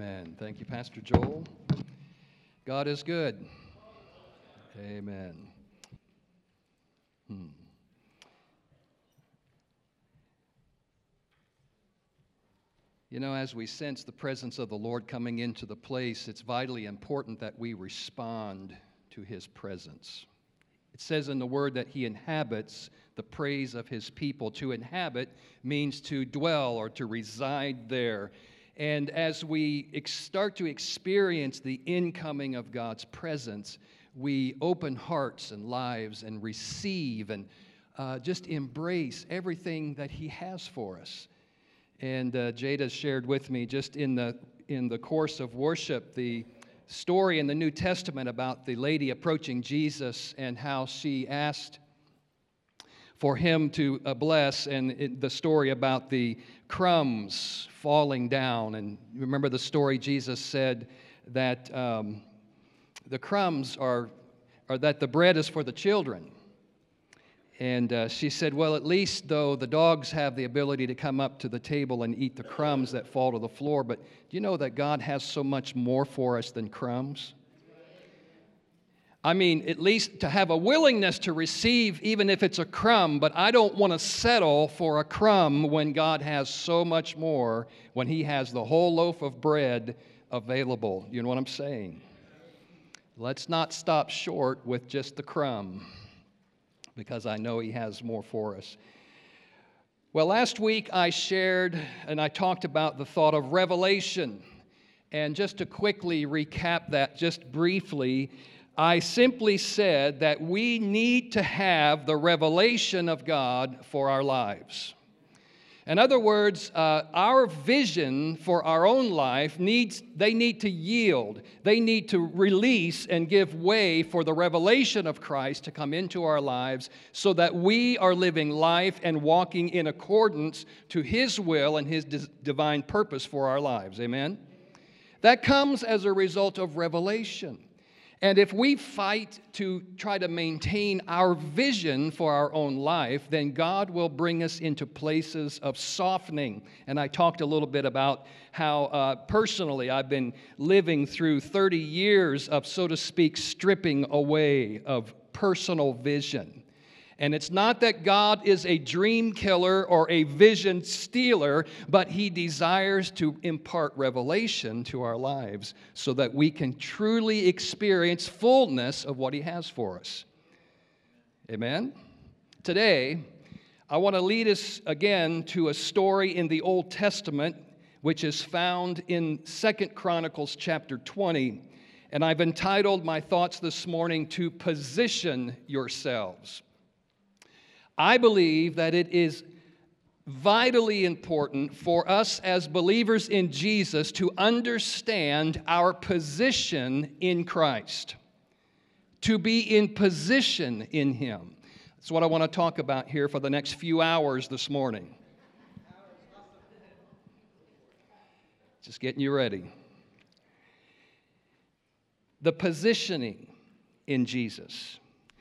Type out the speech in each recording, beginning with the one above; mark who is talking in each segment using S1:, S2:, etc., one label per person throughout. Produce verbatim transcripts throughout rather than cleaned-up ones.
S1: Amen. Thank you, Pastor Joel. God is good. Amen. Hmm. You know, as we sense the presence of the Lord coming into the place, it's vitally important that we respond to His presence. It says in the Word that He inhabits the praise of His people. To inhabit means to dwell or to reside there. And as we ex- start to experience the incoming of God's presence, we open hearts and lives and receive and uh, just embrace everything that He has for us. And uh, Jada shared with me just in the in the course of worship the story in the New Testament about the lady approaching Jesus and how she asked for Him to uh, bless, and it, the story about the crumbs falling down. And remember the story, Jesus said that um, the crumbs are, are that the bread is for the children. And uh, she said, well, at least though the dogs have the ability to come up to the table and eat the crumbs that fall to the floor, but do you know that God has so much more for us than crumbs? I mean, at least to have a willingness to receive, even if it's a crumb, but I don't want to settle for a crumb when God has so much more, when He has the whole loaf of bread available. You know what I'm saying? Let's not stop short with just the crumb, because I know He has more for us. Well, last week I shared and I talked about the thought of revelation. And just to quickly recap that just briefly, I simply said that we need to have the revelation of God for our lives. In other words, uh, our vision for our own life needs, they need to yield. They need to release and give way for the revelation of Christ to come into our lives so that we are living life and walking in accordance to His will and His dis- divine purpose for our lives. Amen? That comes as a result of revelation. And if we fight to try to maintain our vision for our own life, then God will bring us into places of softening. And I talked a little bit about how uh, personally I've been living through thirty years of, so to speak, stripping away of personal vision. And it's not that God is a dream killer or a vision stealer, but He desires to impart revelation to our lives so that we can truly experience fullness of what He has for us. Amen? Today, I want to lead us again to a story in the Old Testament, which is found in Second Chronicles chapter twenty. And I've entitled my thoughts this morning to Position Yourselves. I believe that it is vitally important for us as believers in Jesus to understand our position in Christ, to be in position in Him. That's what I want to talk about here for the next few hours this morning. Just getting you ready. The positioning in Jesus.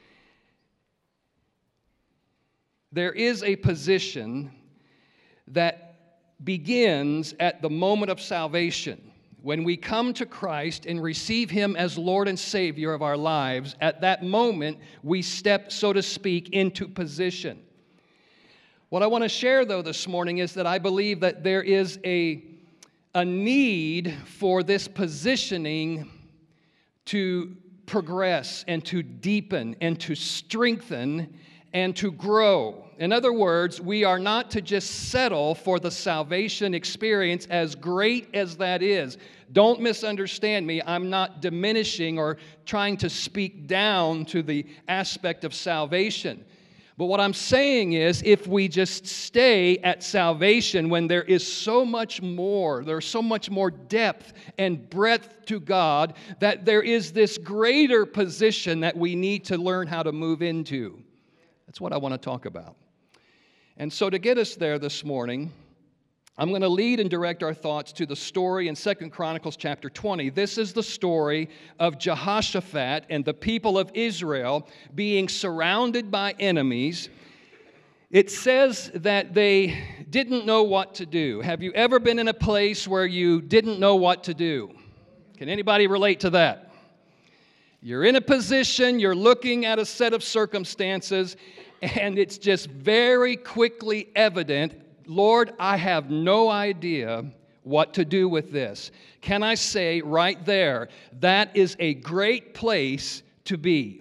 S1: There is a position that begins at the moment of salvation. When we come to Christ and receive Him as Lord and Savior of our lives, at that moment we step, so to speak, into position. What I want to share, though, this morning is that I believe that there is a, a need for this positioning to progress and to deepen and to strengthen and to grow. In other words, we are not to just settle for the salvation experience, as great as that is. Don't misunderstand me. I'm not diminishing or trying to speak down to the aspect of salvation. But what I'm saying is, if we just stay at salvation when there is so much more, there's so much more depth and breadth to God, that there is this greater position that we need to learn how to move into. That's what I want to talk about. And so to get us there this morning, I'm going to lead and direct our thoughts to the story in Second Chronicles chapter twenty. This is the story of Jehoshaphat and the people of Israel being surrounded by enemies. It says that they didn't know what to do. Have you ever been in a place where you didn't know what to do? Can anybody relate to that? You're in a position, you're looking at a set of circumstances, and it's just very quickly evident, Lord, I have no idea what to do with this. Can I say right there, that is a great place to be?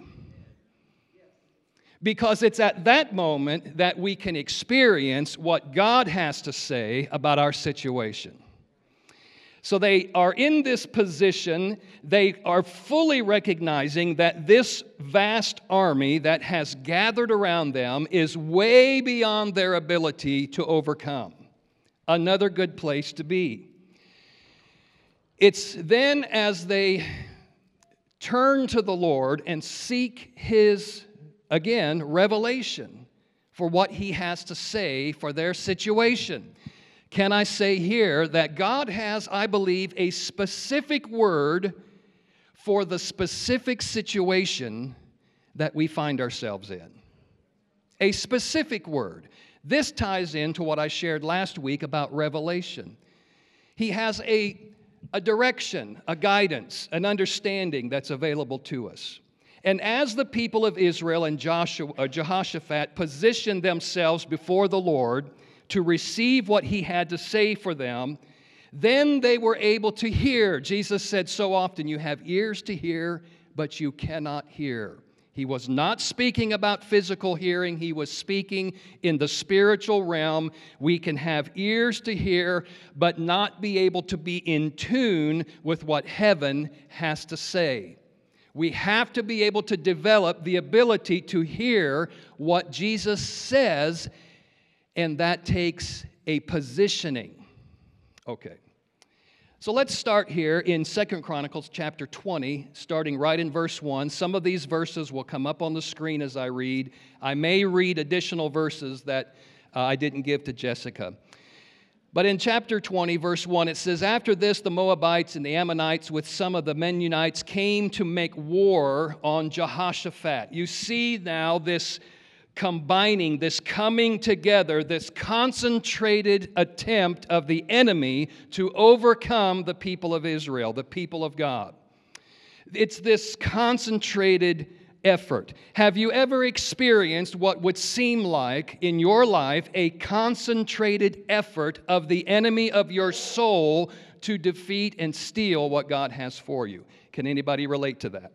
S1: Because it's at that moment that we can experience what God has to say about our situation. So they are in this position, they are fully recognizing that this vast army that has gathered around them is way beyond their ability to overcome. Another good place to be. It's then as they turn to the Lord and seek His, again, revelation for what He has to say for their situation. Can I say here that God has, I believe, a specific word for the specific situation that we find ourselves in? A specific word. This ties into what I shared last week about revelation. He has a, a direction, a guidance, an understanding that's available to us. And as the people of Israel and Joshua, uh, Jehoshaphat positioned themselves before the Lord to receive what He had to say for them, then they were able to hear. Jesus said so often, you have ears to hear, but you cannot hear. He was not speaking about physical hearing. He was speaking in the spiritual realm. We can have ears to hear, but not be able to be in tune with what heaven has to say. We have to be able to develop the ability to hear what Jesus says, and that takes a positioning. Okay. So let's start here in Second Chronicles chapter twenty, starting right in verse one. Some of these verses will come up on the screen as I read. I may read additional verses that uh, I didn't give to Jessica. But in chapter twenty, verse one, it says, after this, the Moabites and the Ammonites with some of the Mennonites came to make war on Jehoshaphat. You see now this combining, this coming together, this concentrated attempt of the enemy to overcome the people of Israel, the people of God. It's this concentrated effort. Have you ever experienced what would seem like in your life a concentrated effort of the enemy of your soul to defeat and steal what God has for you? Can anybody relate to that?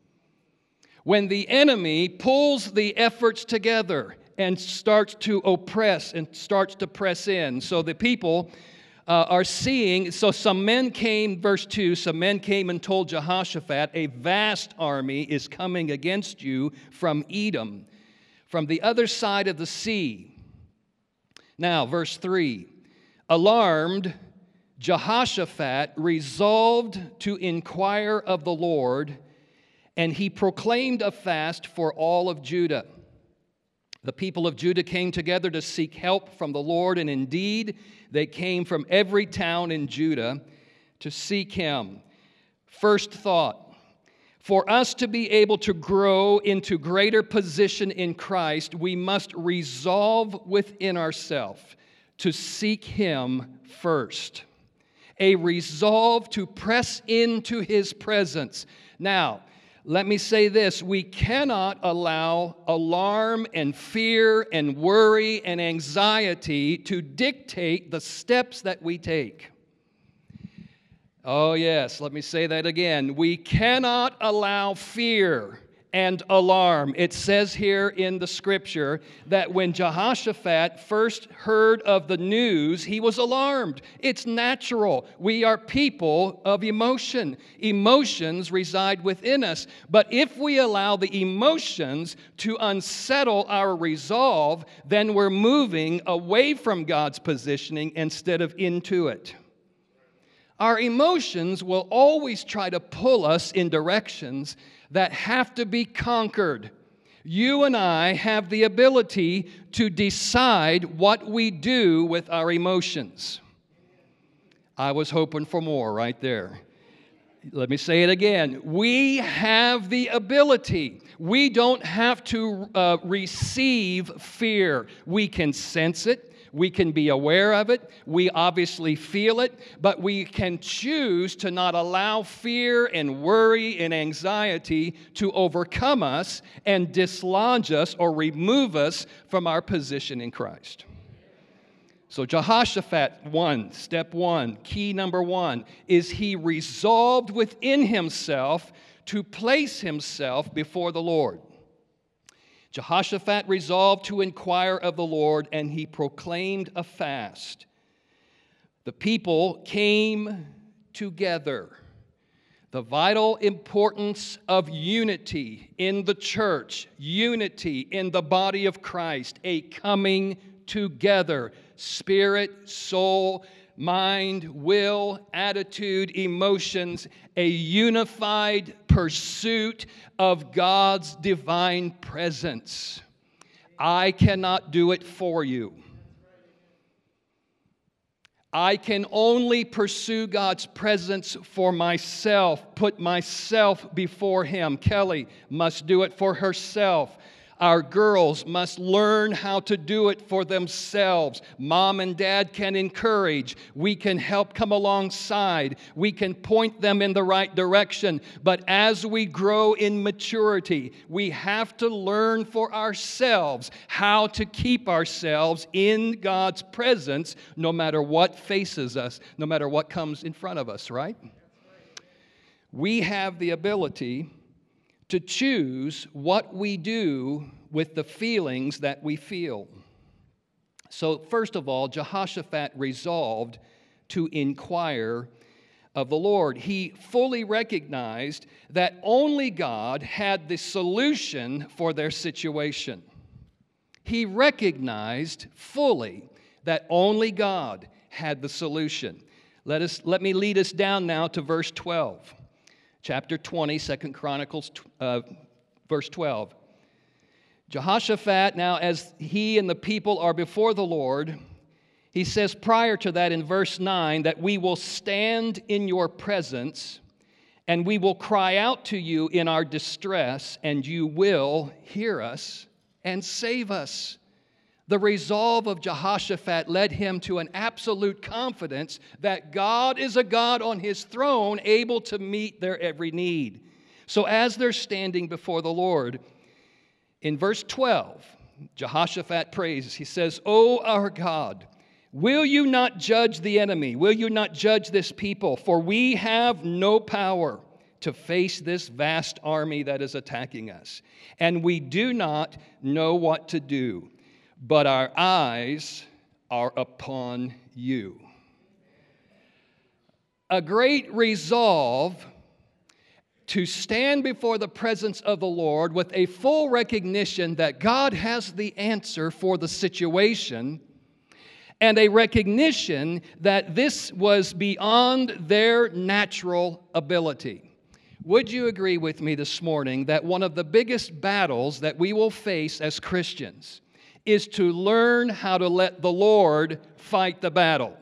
S1: When the enemy pulls the efforts together and starts to oppress and starts to press in. So the people uh, are seeing, so some men came, verse two, some men came and told Jehoshaphat, a vast army is coming against you from Edom, from the other side of the sea. Now, verse three, alarmed, Jehoshaphat resolved to inquire of the Lord, and he proclaimed a fast for all of Judah. The people of Judah came together to seek help from the Lord, and indeed, they came from every town in Judah to seek Him. First thought, for us to be able to grow into greater position in Christ, we must resolve within ourselves to seek Him first. A resolve to press into His presence. Now, let me say this, we cannot allow alarm and fear and worry and anxiety to dictate the steps that we take. Oh yes, let me say that again. We cannot allow fear and alarm. It says here in the scripture that when Jehoshaphat first heard of the news, he was alarmed. It's natural. We are people of emotion. Emotions reside within us. But if we allow the emotions to unsettle our resolve, then we're moving away from God's positioning instead of into it. Our emotions will always try to pull us in directions that have to be conquered. You and I have the ability to decide what we do with our emotions. I was hoping for more right there. Let me say it again. We have the ability. We don't have to uh, receive fear. We can sense it. We can be aware of it. We obviously feel it. But we can choose to not allow fear and worry and anxiety to overcome us and dislodge us or remove us from our position in Christ. So Jehoshaphat, one, step one, key number one, is he resolved within himself to place himself before the Lord. Jehoshaphat resolved to inquire of the Lord, and he proclaimed a fast. The people came together. The vital importance of unity in the church, unity in the body of Christ, a coming together. Spirit, soul, mind, will, attitude, emotions, a unified pursuit of God's divine presence. I cannot do it for you. I can only pursue God's presence for myself, put myself before Him. Kelly must do it for herself. Our girls must learn how to do it for themselves. Mom and dad can encourage. We can help come alongside. We can point them in the right direction. But as we grow in maturity, we have to learn for ourselves how to keep ourselves in God's presence no matter what faces us, no matter what comes in front of us, right? We have the ability to choose what we do with the feelings that we feel. So first of all, Jehoshaphat resolved to inquire of the Lord. He fully recognized that only God had the solution for their situation. He recognized fully that only God had the solution. Let us, let me lead us down now to verse twelve. Chapter twenty, Second Chronicles, uh, verse twelve. Jehoshaphat, now as he and the people are before the Lord, he says prior to that in verse nine that we will stand in your presence and we will cry out to you in our distress, and you will hear us and save us. The resolve of Jehoshaphat led him to an absolute confidence that God is a God on His throne, able to meet their every need. So as they're standing before the Lord, in verse twelve, Jehoshaphat prays. He says, "O our God, will you not judge the enemy? Will you not judge this people? For we have no power to face this vast army that is attacking us, and we do not know what to do. But our eyes are upon you." A great resolve to stand before the presence of the Lord with a full recognition that God has the answer for the situation, and a recognition that this was beyond their natural ability. Would you agree with me this morning that one of the biggest battles that we will face as Christians is to learn how to let the Lord fight the battle?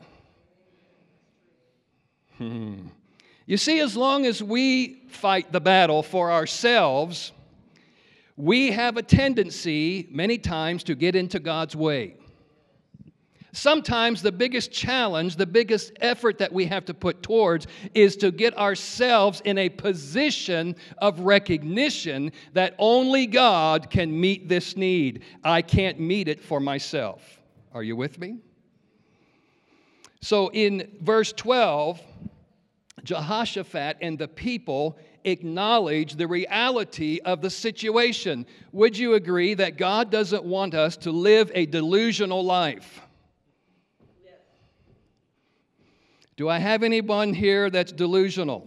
S1: Hmm. You see, as long as we fight the battle for ourselves, we have a tendency, many times, to get into God's way. Sometimes the biggest challenge, the biggest effort that we have to put towards is to get ourselves in a position of recognition that only God can meet this need. I can't meet it for myself. Are you with me? So in verse twelve, Jehoshaphat and the people acknowledge the reality of the situation. Would you agree that God doesn't want us to live a delusional life? Do I have anyone here that's delusional?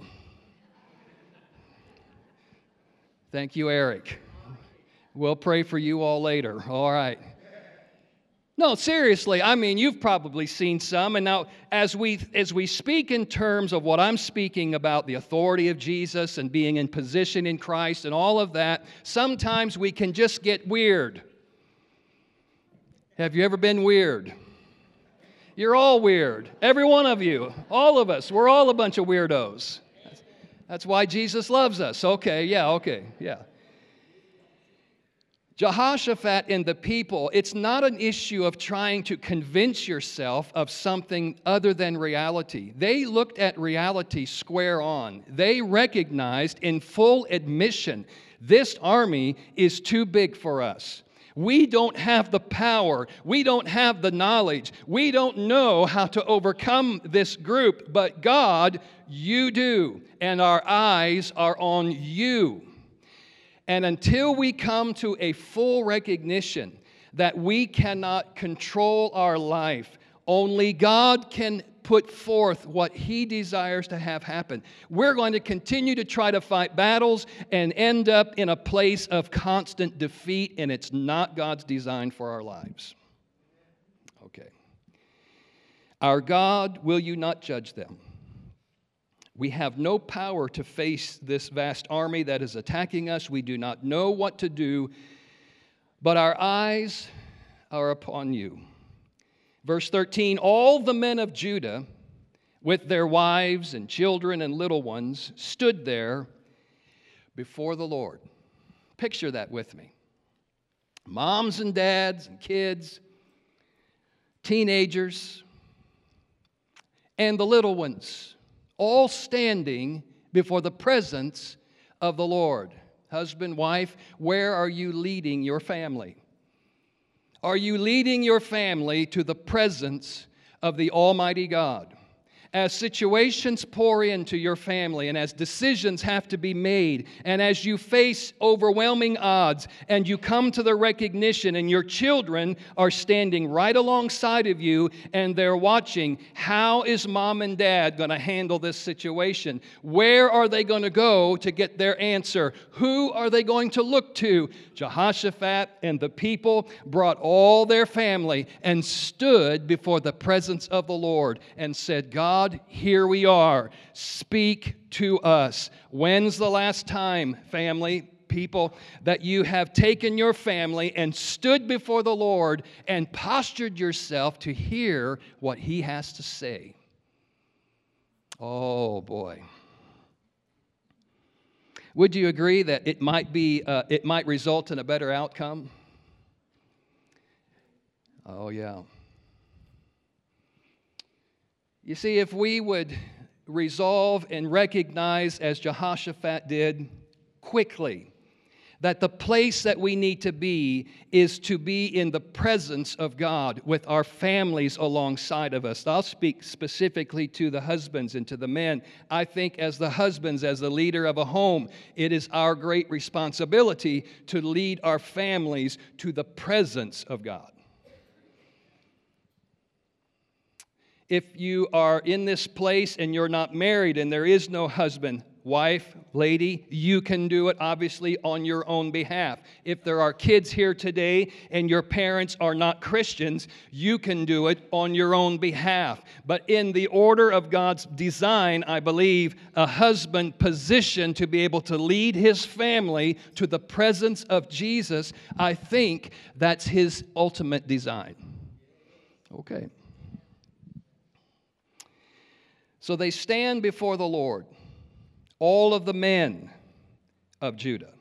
S1: Thank you, Eric. We'll pray for you all later. All right. No, seriously, I mean, you've probably seen some. And now, as we as we speak in terms of what I'm speaking about, the authority of Jesus and being in position in Christ and all of that, sometimes we can just get weird. Have you ever been weird? You're all weird. Every one of you. All of us. We're all a bunch of weirdos. That's why Jesus loves us. Okay, yeah, okay, yeah. Jehoshaphat and the people, it's not an issue of trying to convince yourself of something other than reality. They looked at reality square on. They recognized in full admission, this army is too big for us. We don't have the power. We don't have the knowledge. We don't know how to overcome this group, but God, you do, and our eyes are on you. And until we come to a full recognition that we cannot control our life, only God can put forth what He desires to have happen, we're going to continue to try to fight battles and end up in a place of constant defeat, and it's not God's design for our lives. Okay. Our God, will you not judge them? We have no power to face this vast army that is attacking us. We do not know what to do, but our eyes are upon you. Verse thirteen, all the men of Judah, with their wives and children and little ones, stood there before the Lord. Picture that with me. Moms and dads and kids, teenagers, and the little ones, all standing before the presence of the Lord. Husband, wife, where are you leading your family? Are you leading your family to the presence of the Almighty God? As situations pour into your family and as decisions have to be made and as you face overwhelming odds and you come to the recognition and your children are standing right alongside of you and they're watching, how is mom and dad going to handle this situation? Where are they going to go to get their answer? Who are they going to look to? Jehoshaphat and the people brought all their family and stood before the presence of the Lord and said, God, here we are. Speak to us. When's the last time, family, people, that you have taken your family and stood before the Lord and postured yourself to hear what He has to say? Oh, boy. Would you agree that it might be, uh, it might result in a better outcome? Oh, yeah. You see, if we would resolve and recognize, as Jehoshaphat did, quickly, that the place that we need to be is to be in the presence of God with our families alongside of us. I'll speak specifically to the husbands and to the men. I think as the husbands, as the leader of a home, it is our great responsibility to lead our families to the presence of God. If you are in this place and you're not married and there is no husband, wife, lady, you can do it obviously on your own behalf. If there are kids here today and your parents are not Christians, you can do it on your own behalf. But in the order of God's design, I believe a husband positioned to be able to lead his family to the presence of Jesus, I think that's his ultimate design. Okay. So they stand before the Lord, all of the men of Judah,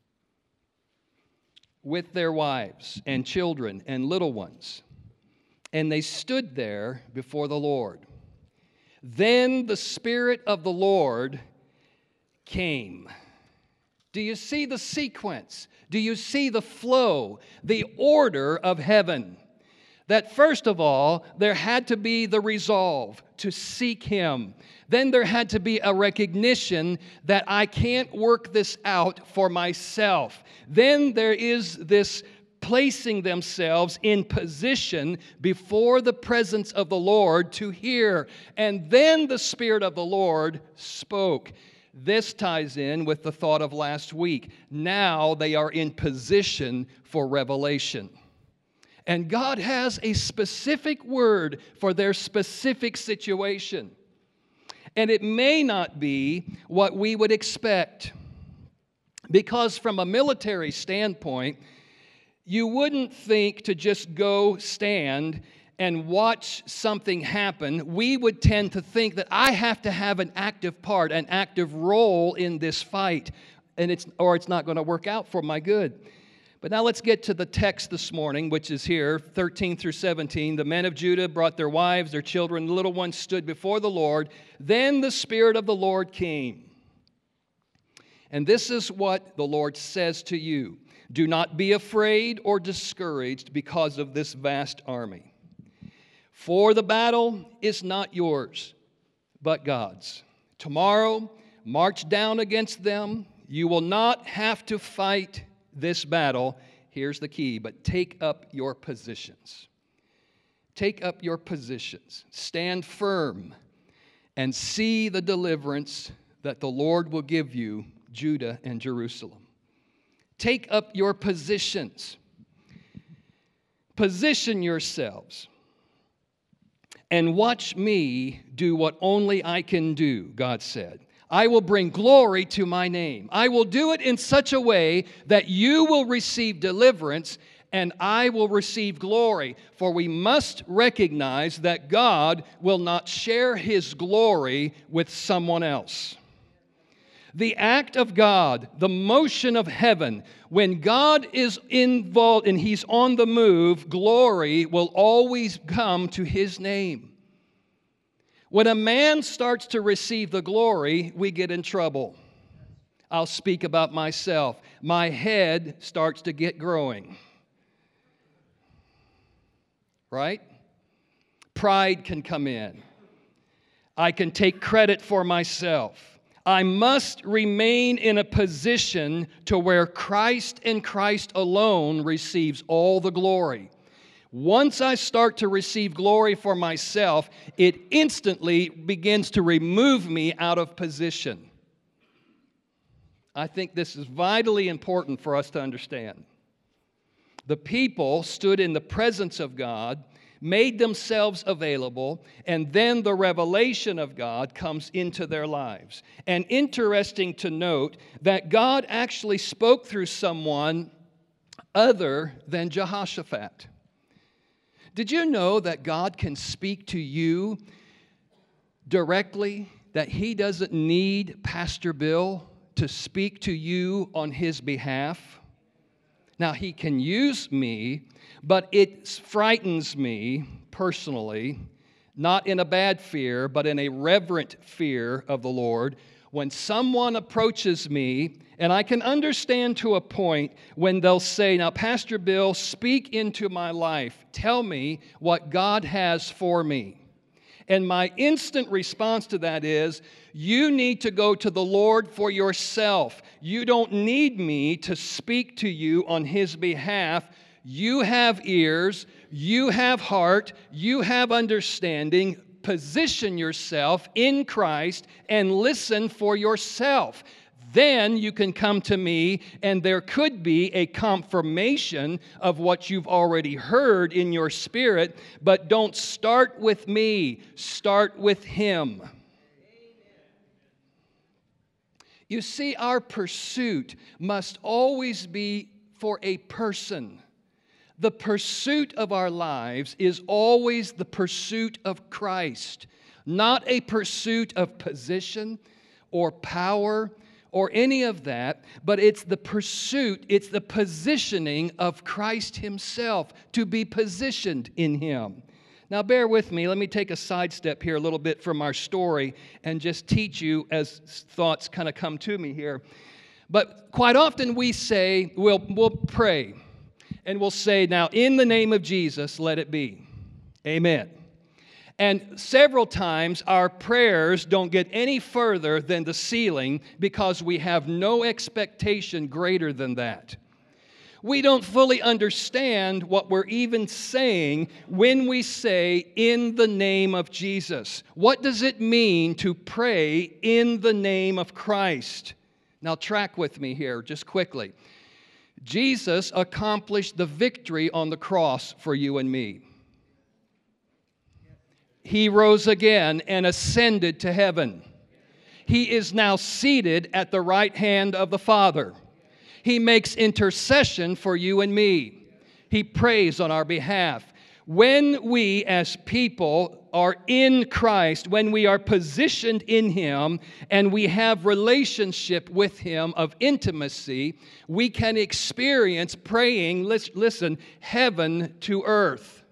S1: with their wives and children and little ones, and they stood there before the Lord. Then the Spirit of the Lord came. Do you see the sequence? Do you see the flow, the order of heaven? That first of all, there had to be the resolve to seek Him. Then there had to be a recognition that I can't work this out for myself. Then there is this placing themselves in position before the presence of the Lord to hear. And then the Spirit of the Lord spoke. This ties in with the thought of last week. Now they are in position for revelation. And God has a specific word for their specific situation. And it may not be what we would expect. Because from a military standpoint, you wouldn't think to just go stand and watch something happen, we would tend to think that I have to have an active part, an active role in this fight, and it's or it's not going to work out for my good. But now let's get to the text this morning, which is here, thirteen through seventeen. The men of Judah brought their wives, their children, the little ones stood before the Lord. Then the Spirit of the Lord came. And this is what the Lord says to you. Do not be afraid or discouraged because of this vast army. For the battle is not yours, but God's. Tomorrow, march down against them. You will not have to fight this battle. Here's the key, but take up your positions. Take up your positions. Stand firm and see the deliverance that the Lord will give you, Judah and Jerusalem. Take up your positions. Position yourselves and watch me do what only I can do, God said. I will bring glory to my name. I will do it in such a way that you will receive deliverance and I will receive glory. For we must recognize that God will not share His glory with someone else. The act of God, the motion of heaven, when God is involved and He's on the move, glory will always come to His name. When a man starts to receive the glory, we get in trouble. I'll speak about myself. My head starts to get growing. Right? Pride can come in. I can take credit for myself. I must remain in a position to where Christ and Christ alone receives all the glory. Once I start to receive glory for myself, it instantly begins to remove me out of position. I think this is vitally important for us to understand. The people stood in the presence of God, made themselves available, and then the revelation of God comes into their lives. And interesting to note that God actually spoke through someone other than Jehoshaphat. Did you know that God can speak to you directly, that He doesn't need Pastor Bill to speak to you on His behalf? Now, He can use me, but it frightens me personally, not in a bad fear, but in a reverent fear of the Lord, when someone approaches me, and I can understand to a point when they'll say, now, Pastor Bill, speak into my life. Tell me what God has for me. And my instant response to that is, you need to go to the Lord for yourself. You don't need me to speak to you on His behalf. You have ears, you have heart, you have understanding. Position yourself in Christ and listen for yourself. Then you can come to me, and there could be a confirmation of what you've already heard in your spirit, but don't start with me. Start with Him. You see, our pursuit must always be for a person. The pursuit of our lives is always the pursuit of Christ, not a pursuit of position or power or any of that, but it's the pursuit, it's the positioning of Christ Himself, to be positioned in Him. Now, bear with me. Let me take a sidestep here a little bit from our story and just teach you as thoughts kind of come to me here. But quite often we say, we'll, we'll pray, and we'll say, now, in the name of Jesus, let it be. Amen. And several times our prayers don't get any further than the ceiling because we have no expectation greater than that. We don't fully understand what we're even saying when we say, in the name of Jesus. What does it mean to pray in the name of Christ? Now, track with me here just quickly. Jesus accomplished the victory on the cross for you and me. He rose again and ascended to heaven. He is now seated at the right hand of the Father. He makes intercession for you and me. He prays on our behalf. When we as people are in Christ, when we are positioned in Him and we have relationship with Him of intimacy, we can experience praying, listen, heaven to earth.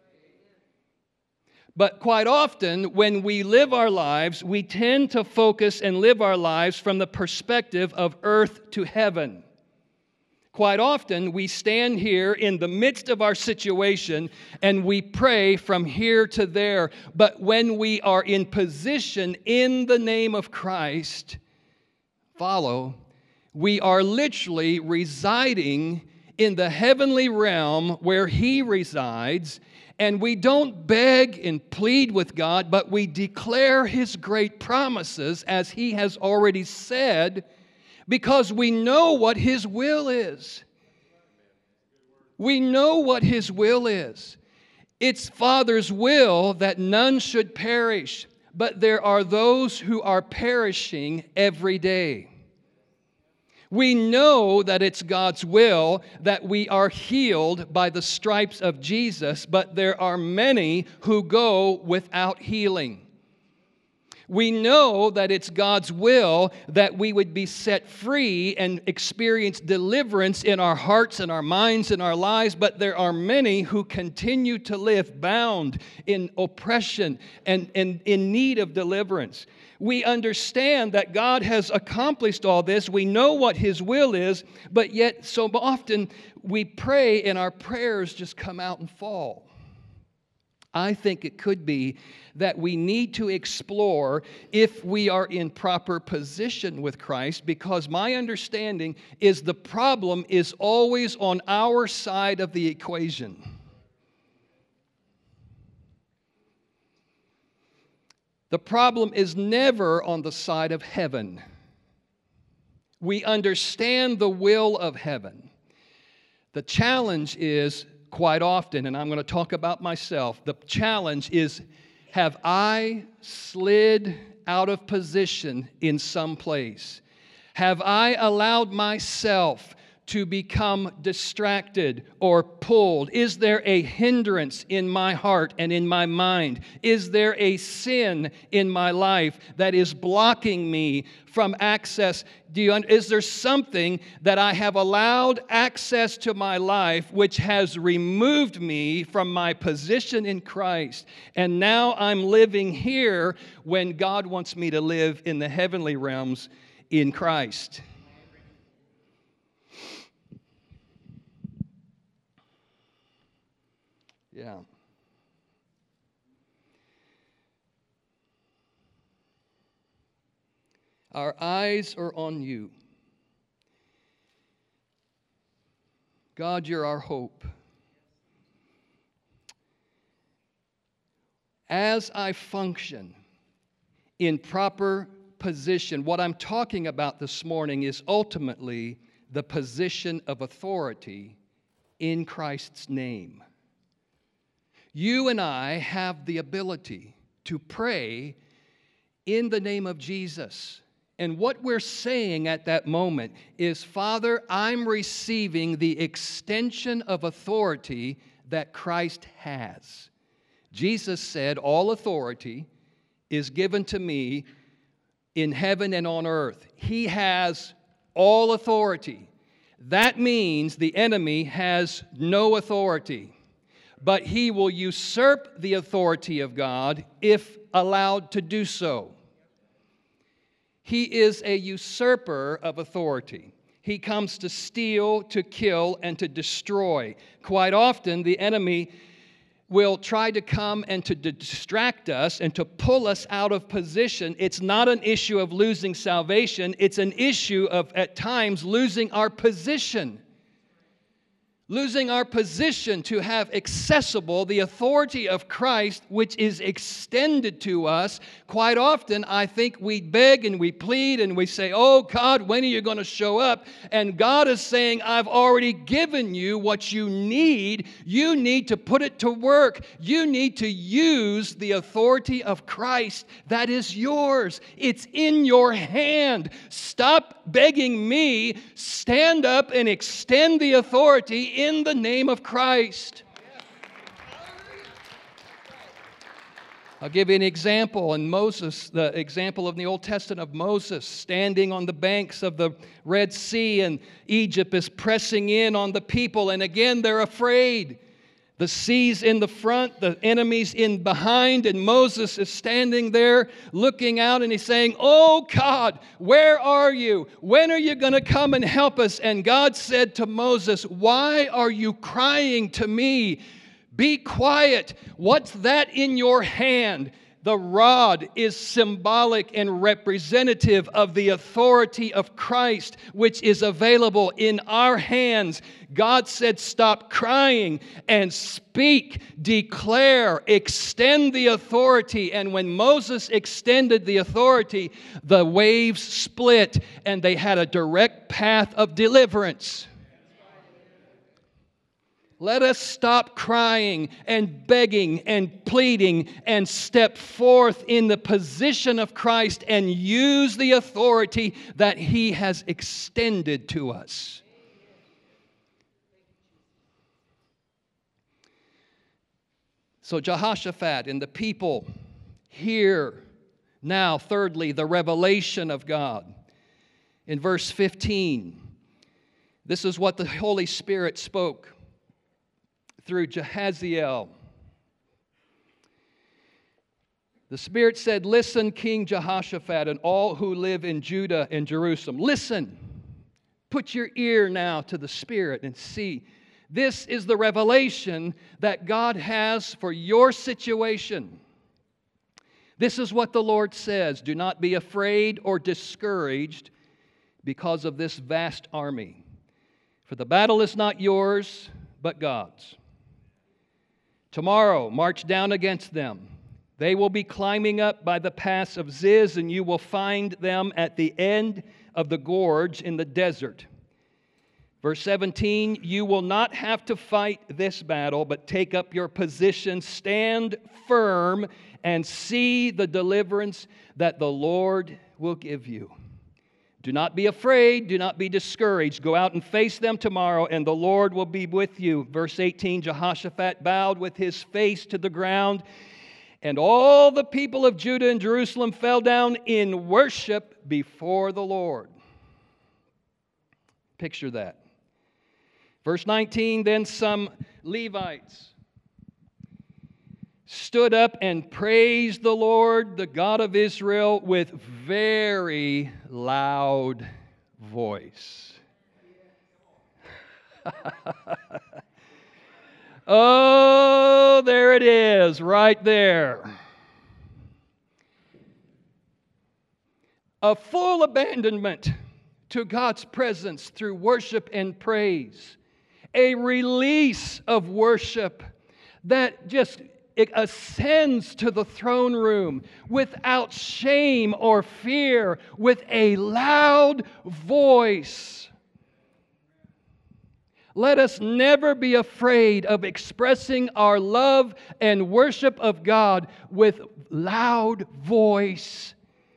S1: But quite often, when we live our lives, we tend to focus and live our lives from the perspective of earth to heaven. Quite often, we stand here in the midst of our situation and we pray from here to there. But when we are in position in the name of Christ, follow, we are literally residing in the heavenly realm where He resides. And we don't beg and plead with God, but we declare His great promises as He has already said, because we know what His will is. We know what His will is. It's Father's will that none should perish, but there are those who are perishing every day. We know that it's God's will that we are healed by the stripes of Jesus, but there are many who go without healing. We know that it's God's will that we would be set free and experience deliverance in our hearts and our minds and our lives, but there are many who continue to live bound in oppression and, and in need of deliverance. We understand that God has accomplished all this. We know what His will is, but yet so often we pray and our prayers just come out and fall. I think it could be that we need to explore if we are in proper position with Christ, because my understanding is the problem is always on our side of the equation. The problem is never on the side of heaven. We understand the will of heaven. The challenge is, quite often, and I'm going to talk about myself, the challenge is, have I slid out of position in some place? Have I allowed myself to become distracted or pulled? Is there a hindrance in my heart and in my mind? Is there a sin in my life that is blocking me from access? Do you, is there something that I have allowed access to my life which has removed me from my position in Christ? And now I'm living here when God wants me to live in the heavenly realms in Christ. Yeah. Our eyes are on You. God, You're our hope. As I function in proper position, what I'm talking about this morning is ultimately the position of authority in Christ's name. You and I have the ability to pray in the name of Jesus. And what we're saying at that moment is, Father, I'm receiving the extension of authority that Christ has. Jesus said, all authority is given to me in heaven and on earth. He has all authority. That means the enemy has no authority. But he will usurp the authority of God if allowed to do so. He is a usurper of authority. He comes to steal, to kill, and to destroy. Quite often, the enemy will try to come and to distract us and to pull us out of position. It's not an issue of losing salvation. It's an issue of, at times, losing our position. Losing our position to have accessible the authority of Christ, which is extended to us. Quite often, I think we beg and we plead and we say, oh God, when are you going to show up? And God is saying, I've already given you what you need. You need to put it to work. You need to use the authority of Christ that is yours. It's in your hand. Stop begging me. Stand up and extend the authority in the name of Christ. I'll give you an example. In Moses, the example of the Old Testament of Moses standing on the banks of the Red Sea, and Egypt is pressing in on the people, and again they're afraid. The sea's in the front, the enemy's in behind, and Moses is standing there looking out, and he's saying, "Oh God, where are you? When are you going to come and help us?" And God said to Moses, "Why are you crying to me? Be quiet. What's that in your hand?" The rod is symbolic and representative of the authority of Christ, which is available in our hands. God said, "Stop crying and speak, declare, extend the authority." And when Moses extended the authority, the waves split and they had a direct path of deliverance. Let us stop crying and begging and pleading and step forth in the position of Christ and use the authority that He has extended to us. So Jehoshaphat and the people hear now, thirdly, the revelation of God. In verse fifteen, this is what the Holy Spirit spoke through Jahaziel. The Spirit said, "Listen, King Jehoshaphat, and all who live in Judah and Jerusalem. Listen. Put your ear now to the Spirit and see. This is the revelation that God has for your situation. This is what the Lord says. Do not be afraid or discouraged because of this vast army. For the battle is not yours, but God's. Tomorrow, march down against them. They will be climbing up by the pass of Ziz, and you will find them at the end of the gorge in the desert." Verse seventeen, "You will not have to fight this battle, but take up your position, stand firm, and see the deliverance that the Lord will give you. Do not be afraid, do not be discouraged. Go out and face them tomorrow, and the Lord will be with you." Verse eighteen, "Jehoshaphat bowed with his face to the ground, and all the people of Judah and Jerusalem fell down in worship before the Lord." Picture that. Verse nineteen, "Then some Levites stood up and praised the Lord, the God of Israel, with very loud voice." Oh, there it is, right there. A full abandonment to God's presence through worship and praise. A release of worship that just it ascends to the throne room without shame or fear, with a loud voice. Let us never be afraid of expressing our love and worship of God with loud voice.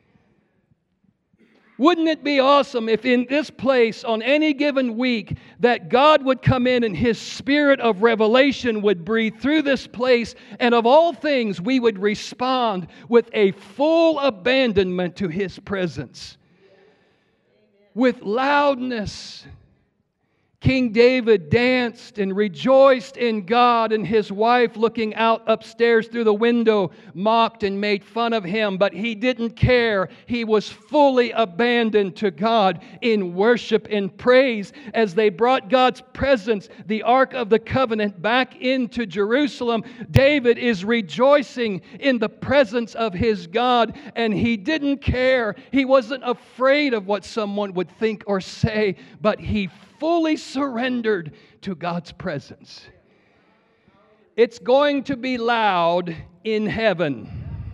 S1: Wouldn't it be awesome if in this place on any given week that God would come in and His Spirit of revelation would breathe through this place, and of all things we would respond with a full abandonment to His presence. With loudness. King David danced and rejoiced in God, and his wife, looking out upstairs through the window, mocked and made fun of him, but he didn't care. He was fully abandoned to God in worship and praise as they brought God's presence, the Ark of the Covenant, back into Jerusalem. David is rejoicing in the presence of his God, and he didn't care. He wasn't afraid of what someone would think or say, but he fully surrendered to God's presence. It's going to be loud in heaven.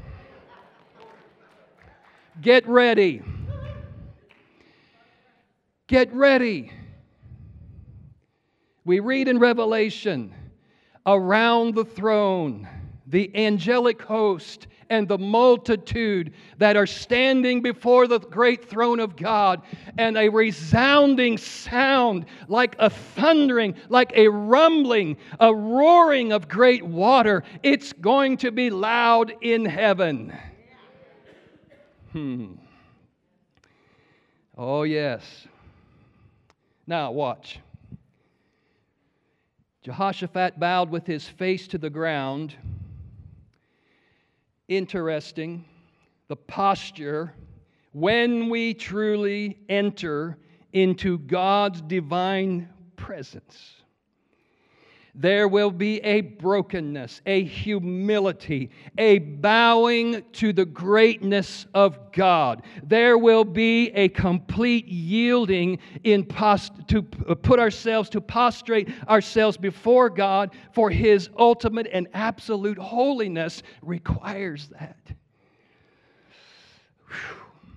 S1: Get ready. Get ready. We read in Revelation, around the throne the angelic host, and the multitude that are standing before the great throne of God, and a resounding sound like a thundering, like a rumbling, a roaring of great water. It's going to be loud in heaven. Hmm. Oh, yes. Now, watch. Jehoshaphat bowed with his face to the ground. Interesting, the posture when we truly enter into God's divine presence. There will be a brokenness, a humility, a bowing to the greatness of God. There will be a complete yielding in post- to put ourselves, to prostrate ourselves before God, for His ultimate and absolute holiness requires that. Whew.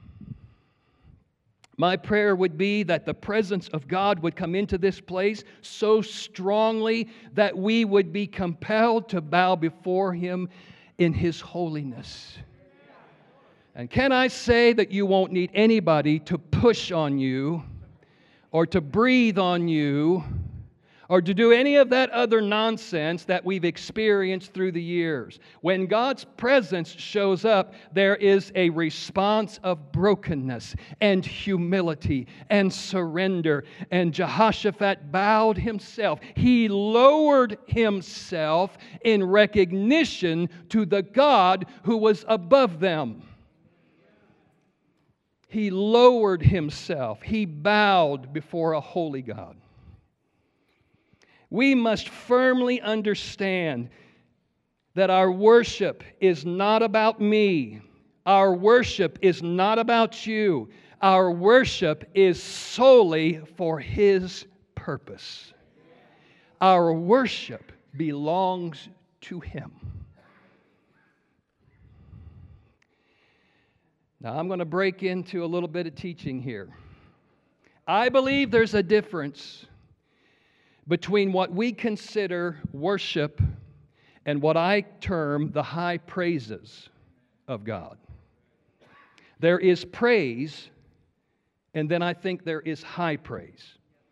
S1: My prayer would be that the presence of God would come into this place so strongly that we would be compelled to bow before Him in His holiness. And can I say that you won't need anybody to push on you or to breathe on you or to do any of that other nonsense that we've experienced through the years. When God's presence shows up, there is a response of brokenness and humility and surrender. And Jehoshaphat bowed himself. He lowered himself in recognition to the God who was above them. He lowered himself. He bowed before a holy God. We must firmly understand that our worship is not about me. Our worship is not about you. Our worship is solely for His purpose. Our worship belongs to Him. Now, I'm going to break into a little bit of teaching here. I believe there's a difference between what we consider worship and what I term the high praises of God. There is praise, and then I think there is high praise.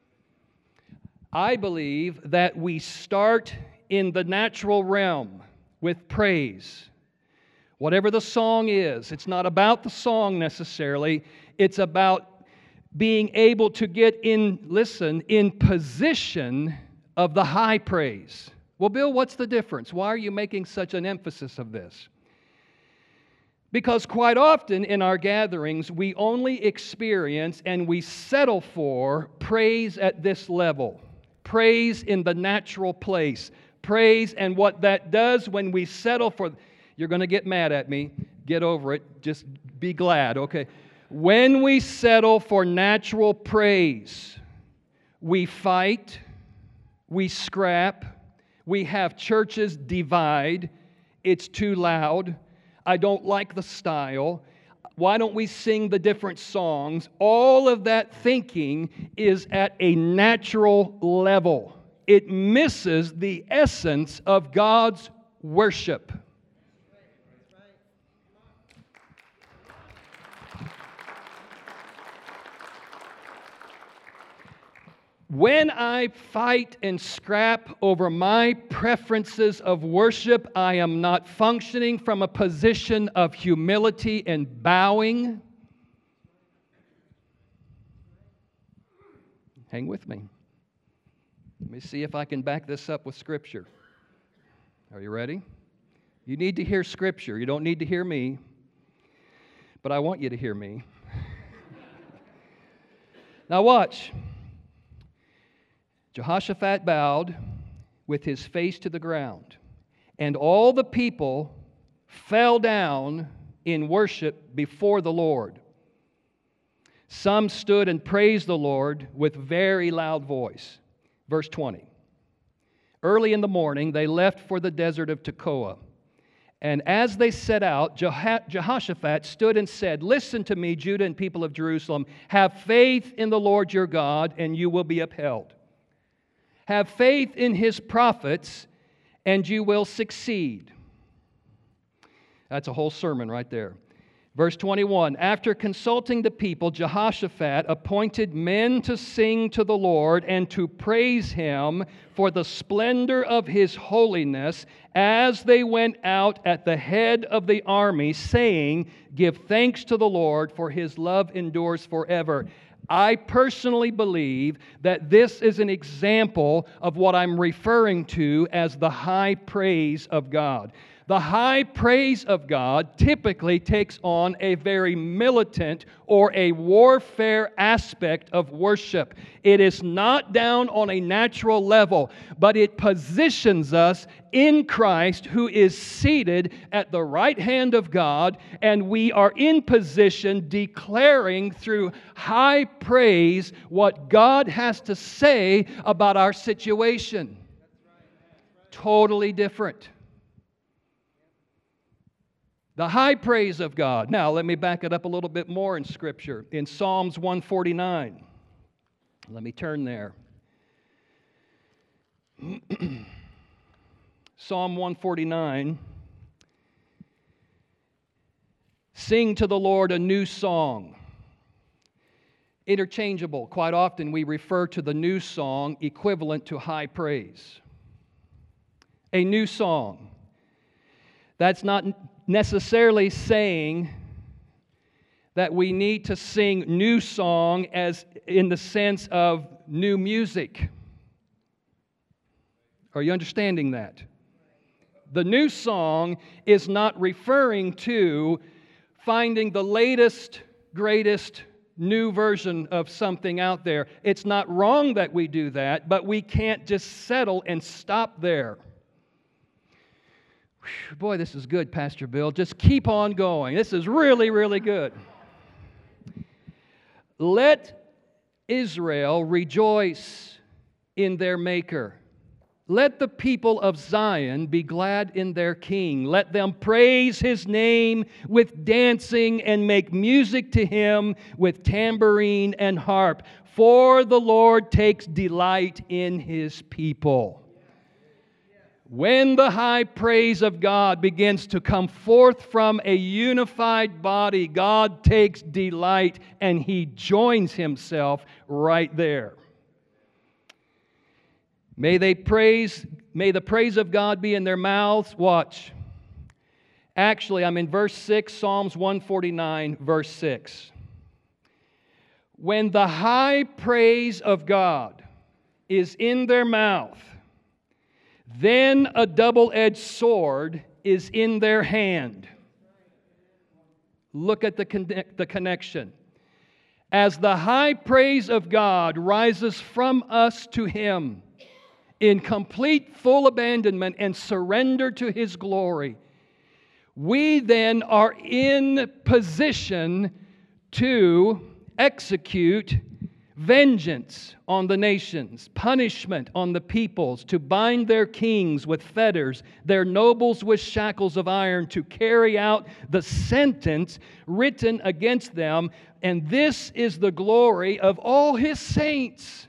S1: I believe that we start in the natural realm with praise. Whatever the song is, it's not about the song necessarily, it's about being able to get in, listen, in position of the high praise. Well, Bill, what's the difference? Why are you making such an emphasis of this? Because quite often in our gatherings, we only experience and we settle for praise at this level. Praise in the natural place. Praise, and what that does when we settle for, you're going to get mad at me. Get over it. Just be glad, okay? When we settle for natural praise, we fight, we scrap, we have churches divide. It's too loud. I don't like the style. Why don't we sing the different songs? All of that thinking is at a natural level. It misses the essence of God's worship. When I fight and scrap over my preferences of worship, I am not functioning from a position of humility and bowing. Hang with me. Let me see if I can back this up with Scripture. Are you ready? You need to hear Scripture. You don't need to hear me. But I want you to hear me. Now watch. Jehoshaphat bowed with his face to the ground, and all the people fell down in worship before the Lord. Some stood and praised the Lord with very loud voice. Verse twenty. Early in the morning they left for the desert of Tekoa. And as they set out, Jehoshaphat stood and said, "Listen to me, Judah and people of Jerusalem. Have faith in the Lord your God, and you will be upheld. Have faith in His prophets, and you will succeed. That's a whole sermon right there. Verse twenty-one, after consulting the people, Jehoshaphat appointed men to sing to the Lord and to praise Him for the splendor of His holiness as they went out at the head of the army, saying, give thanks to the Lord, for His love endures forever. I personally believe that this is an example of what I'm referring to as the high praise of God. The high praise of God typically takes on a very militant or a warfare aspect of worship. It is not down on a natural level, but it positions us in Christ, who is seated at the right hand of God, and we are in position declaring through high praise what God has to say about our situation. Totally different. The high praise of God. Now, let me back it up a little bit more in Scripture. In Psalms one forty-nine. Let me turn there. Psalm one forty-nine. Sing to the Lord a new song. Interchangeable. Quite often we refer to the new song equivalent to high praise. A new song. That's not necessarily saying that we need to sing new song as in the sense of new music. Are you understanding that? The new song is not referring to finding the latest, greatest new version of something out there. It's not wrong that we do that, but we can't just settle and stop there. Boy, this is good, Pastor Bill. Just keep on going. This is really, really good. Let Israel rejoice in their Maker. Let the people of Zion be glad in their King. Let them praise His name with dancing and make music to Him with tambourine and harp. For the Lord takes delight in His people. When the high praise of God begins to come forth from a unified body, God takes delight and He joins Himself right there. May they praise, may the praise of God be in their mouths. Watch. Actually, I'm in verse six, Psalms one forty-nine, verse six. When the high praise of God is in their mouth, then a double-edged sword is in their hand. Look at the, con- the connection. As the high praise of God rises from us to Him in complete full abandonment and surrender to His glory, we then are in position to execute vengeance on the nations, punishment on the peoples, to bind their kings with fetters, their nobles with shackles of iron, to carry out the sentence written against them. And this is the glory of all His saints.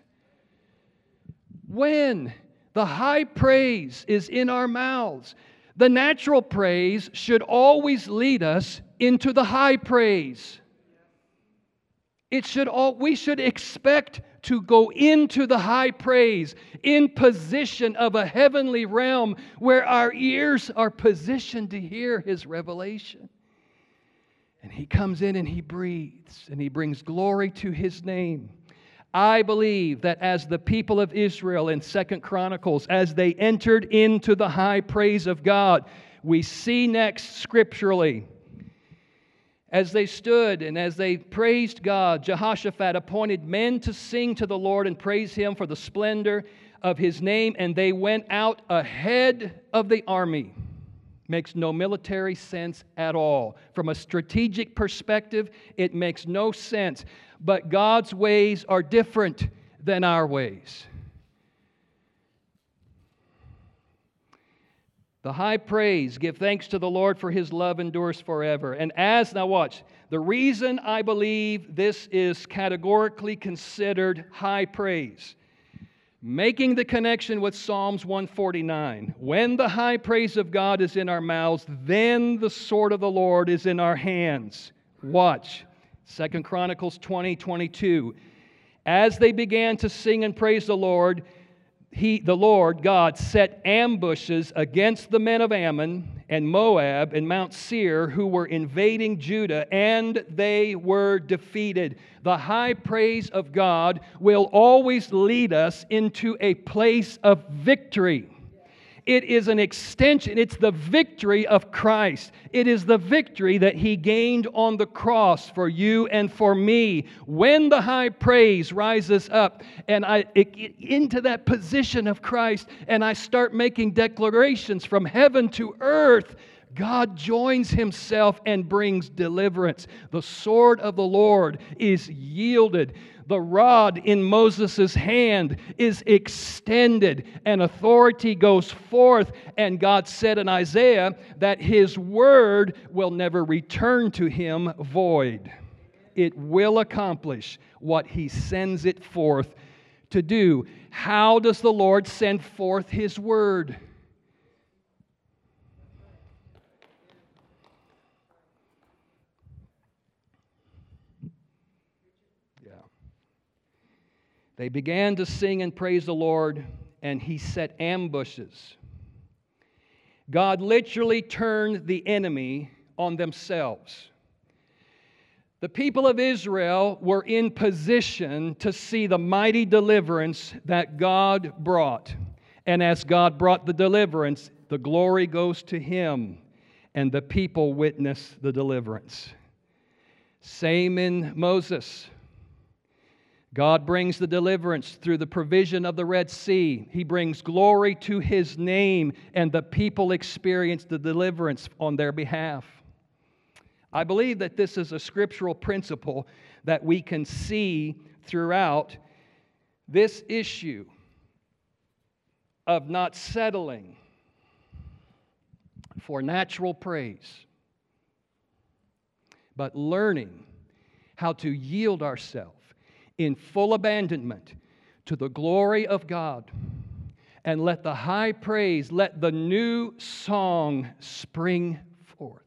S1: When the high praise is in our mouths, the natural praise should always lead us into the high praise. It should all, we should expect to go into the high praise in position of a heavenly realm where our ears are positioned to hear His revelation. And He comes in and He breathes and He brings glory to His name. I believe that as the people of Israel in Second Chronicles, as they entered into the high praise of God, we see next scripturally, as they stood and as they praised God, Jehoshaphat appointed men to sing to the Lord and praise Him for the splendor of His name, and they went out ahead of the army. Makes no military sense at all. From a strategic perspective, it makes no sense. But God's ways are different than our ways. The high praise, give thanks to the Lord, for His love endures forever. And as, now watch, the reason I believe this is categorically considered high praise, Making the connection with Psalms one forty-nine. When the high praise of God is in our mouths, then the sword of the Lord is in our hands. Watch. Second Chronicles twenty twenty-two. As they began to sing and praise the Lord, He, the Lord God, set ambushes against the men of Ammon and Moab and Mount Seir who were invading Judah, and they were defeated. The high praise of God will always lead us into a place of victory. It is an extension. It's the victory of Christ. It is the victory that He gained on the cross for you and for me. When the high praise rises up and I it, into that position of Christ, and I start making declarations from heaven to earth, God joins Himself and brings deliverance. The sword of the Lord is yielded. The rod in Moses' hand is extended, and authority goes forth. And God said in Isaiah that His word will never return to Him void. It will accomplish what He sends it forth to do. How does the Lord send forth His word? They began to sing and praise the Lord, and He set ambushes. God literally turned the enemy on themselves. The people of Israel were in position to see the mighty deliverance that God brought. And as God brought the deliverance, the glory goes to Him, and the people witness the deliverance. Same in Moses. God brings the deliverance through the provision of the Red Sea. He brings glory to His name, and the people experience the deliverance on their behalf. I believe that this is a scriptural principle that we can see throughout this issue of not settling for natural praise, but learning how to yield ourselves in full abandonment to the glory of God, and let the high praise, let the new song spring forth.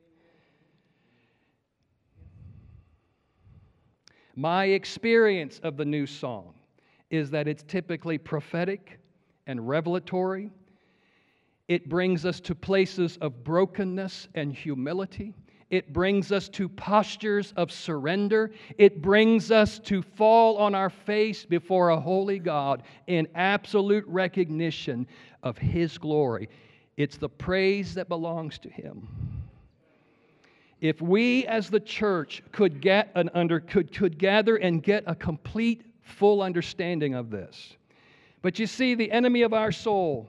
S1: My experience of the new song is that it's typically prophetic and revelatory. It brings us to places of brokenness and humility. It brings us to postures of surrender. It brings us to fall on our face before a holy God in absolute recognition of His glory. It's the praise that belongs to Him. If we as the church could get an under could, could gather and get a complete, full understanding of this. But you see, the enemy of our soul,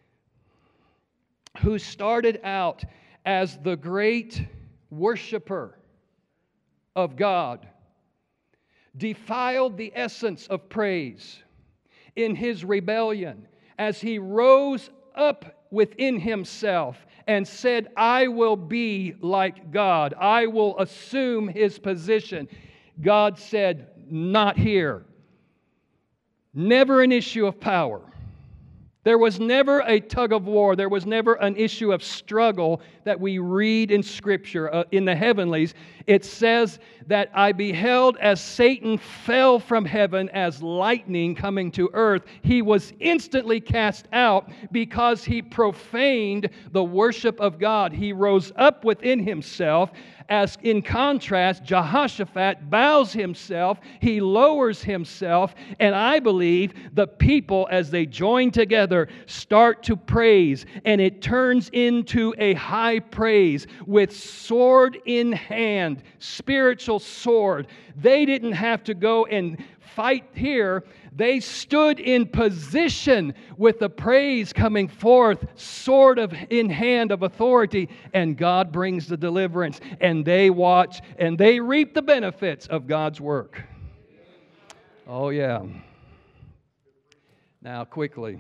S1: who started out as the great worshiper of God, defiled the essence of praise in his rebellion as he rose up within himself and said, I will be like God. I will assume His position. God said, not here. Never an issue of power. There was never a tug of war. There was never an issue of struggle that we read in Scripture. Uh, in the heavenlies, it says that I beheld as Satan fell from heaven as lightning coming to earth. He was instantly cast out because he profaned the worship of God. He rose up within himself. As in contrast, Jehoshaphat bows himself, he lowers himself, and I believe the people, as they join together, start to praise, and it turns into a high praise with sword in hand, spiritual sword. They didn't have to go and fight here. They stood in position with the praise coming forth, sword of, in hand of authority, and God brings the deliverance, and they watch and they reap the benefits of God's work. Oh yeah. Now quickly,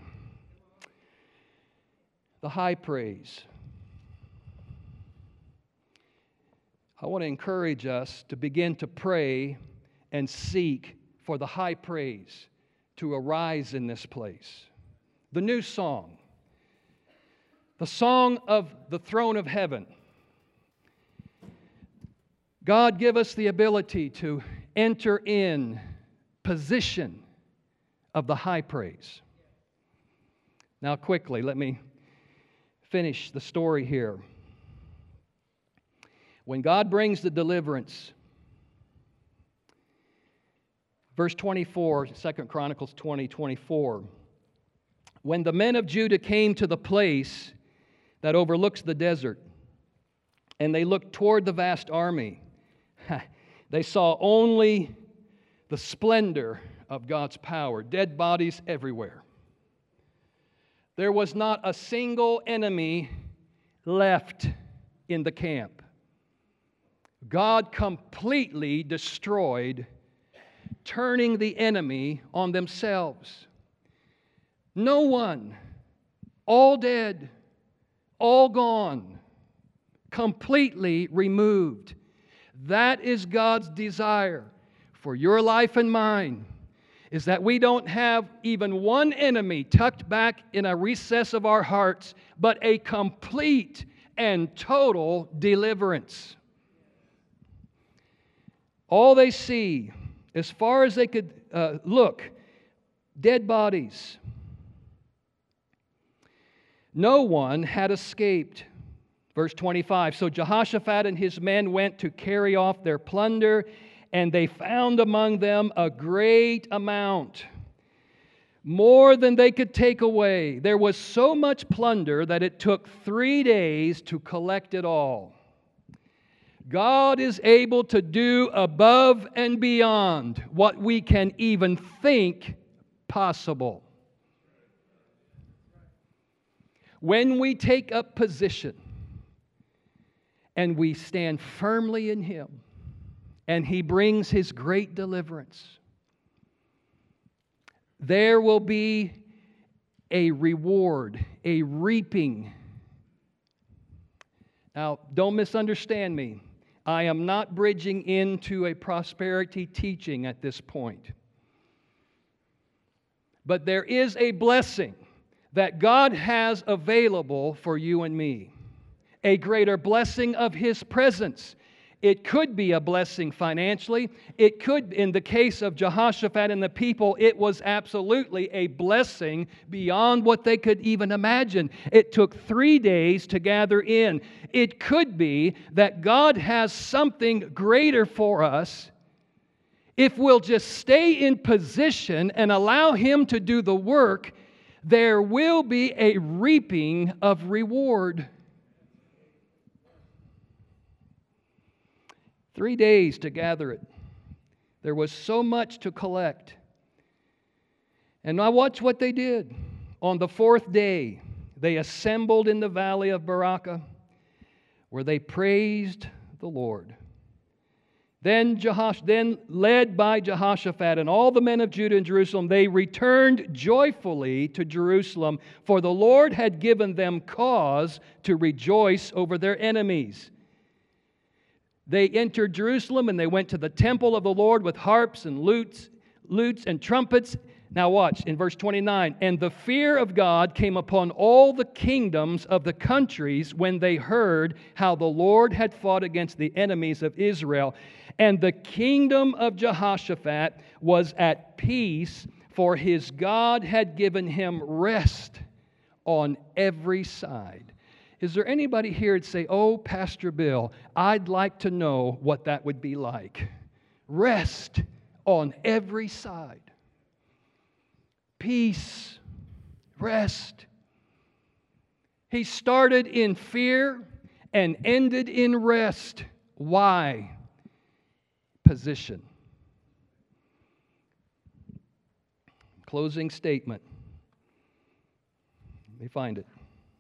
S1: the high praise. I want to encourage us to begin to pray and seek for the high praise to arise in this place. The new song, the song of the throne of heaven. God, give us the ability to enter in position of the high praise. Now, quickly, let me finish the story here. When God brings the deliverance, verse twenty-four, Second Chronicles twenty, twenty-four. When the men of Judah came to the place that overlooks the desert, and they looked toward the vast army, they saw only the splendor of God's power, dead bodies everywhere. There was not a single enemy left in the camp. God completely destroyed, turning the enemy on themselves. No one, all dead, all gone, completely removed. That is God's desire for your life and mine, is that we don't have even one enemy tucked back in a recess of our hearts, but a complete and total deliverance. All they see, as far as they could uh, look, dead bodies. No one had escaped. Verse twenty-five, so Jehoshaphat and his men went to carry off their plunder, and they found among them a great amount, more than they could take away. There was so much plunder that it took three days to collect it all. God is able to do above and beyond what we can even think possible. When we take up position and we stand firmly in Him, and He brings His great deliverance, there will be a reward, a reaping. Now, don't misunderstand me. I am not bridging into a prosperity teaching at this point. But there is a blessing that God has available for you and me. A greater blessing of His presence. It could be a blessing financially. It could, in the case of Jehoshaphat and the people, it was absolutely a blessing beyond what they could even imagine. It took three days to gather in. It could be that God has something greater for us if we'll just stay in position and allow Him to do the work. There will be a reaping of reward. Three days to gather it. There was so much to collect. And now watch what they did. On the fourth day, they assembled in the valley of Barakah, where they praised the Lord. Then, Jehosh, then led by Jehoshaphat and all the men of Judah and Jerusalem, they returned joyfully to Jerusalem, for the Lord had given them cause to rejoice over their enemies. They entered Jerusalem and they went to the temple of the Lord with harps and lutes, lutes and trumpets. Now watch in verse twenty-nine. And the fear of God came upon all the kingdoms of the countries when they heard how the Lord had fought against the enemies of Israel. And the kingdom of Jehoshaphat was at peace, for his God had given him rest on every side. Is there anybody here that say, oh, Pastor Bill, I'd like to know what that would be like? Rest on every side. Peace. Rest. He started in fear and ended in rest. Why? Position. Closing statement. Let me find it.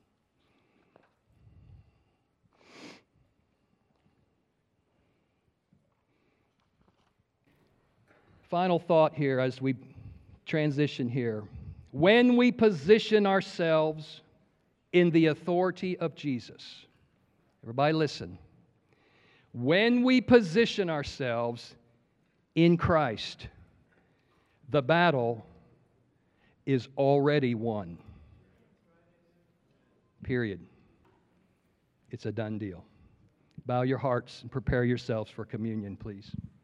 S1: Final thought here as we transition here. When we position ourselves in the authority of Jesus, everybody listen. When we position ourselves in Christ, the battle is already won. Period. It's a done deal. Bow your hearts and prepare yourselves for communion, please.